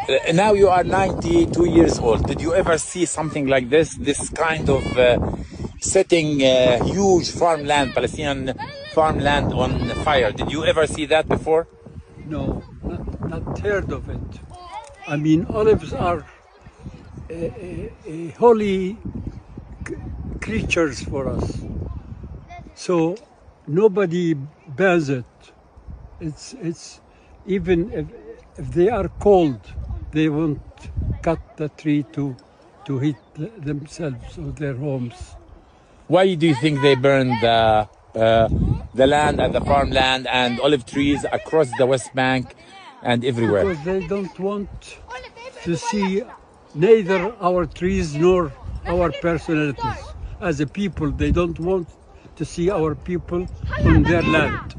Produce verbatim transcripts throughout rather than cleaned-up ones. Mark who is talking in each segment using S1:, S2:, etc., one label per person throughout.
S1: Uh, now you are ninety-two years old. Did you ever see something like this? This kind of uh, setting uh, huge farmland, Palestinian farmland on fire. Did you ever see that before?
S2: No, not, not heard of it. I mean, olives are a, a, a holy c- creatures for us. So nobody burns it. It's, it's even if, if they are cold, they won't cut the tree to, to heat themselves or their homes.
S1: Why do you think they burn the uh, the land and the farmland and olive trees across the West Bank and everywhere?
S2: Because they don't want to see neither our trees nor our personalities. As a people, they don't want to see our people on their land.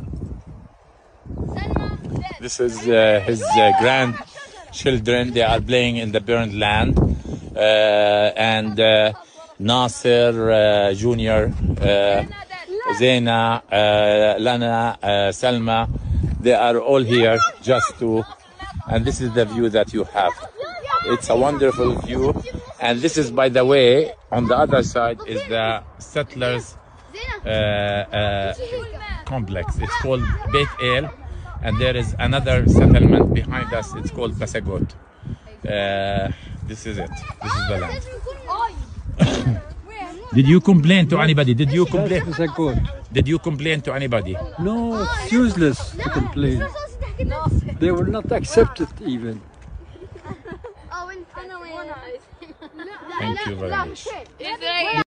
S1: This is uh, his uh, grandchildren. They are playing in the burned land. Uh, and uh, Nasser uh, Junior, uh, Zaina, uh, Lana, uh, Salma, they are all here just to, and this is the view that you have. It's a wonderful view. And this is, by the way, on the other side is the settlers uh, uh, complex. It's called Beit El. And there is another settlement behind us. It's called Basagot. Uh, this is it. This is the land. Did you complain to anybody? Did you complain? Did you complain to anybody?
S2: No, it's useless to complain. They will not accept it even.
S1: Thank you very much.